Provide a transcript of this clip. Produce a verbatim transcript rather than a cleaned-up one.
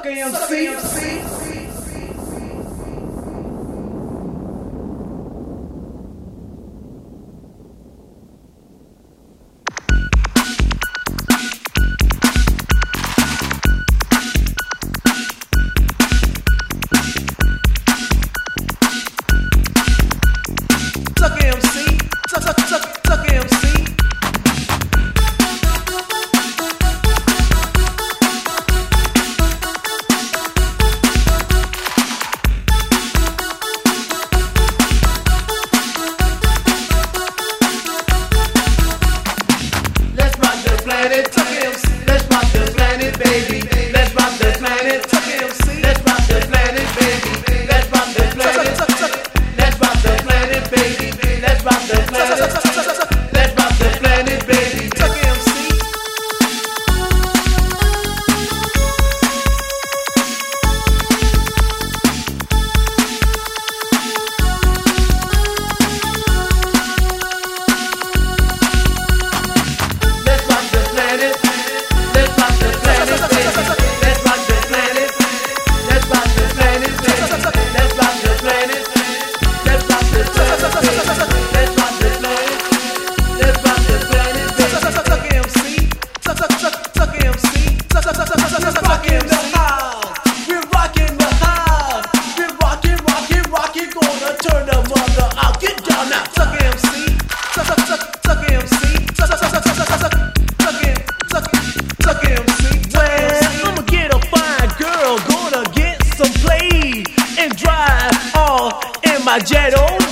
Sucker M C. Let's rock the planet, baby. Let's rock the planet. Let's rock the planet, baby. Let's rock the planet. Let's rock the planet, baby. Let's rock the planet. Let's rock the planet, baby. My jet, oh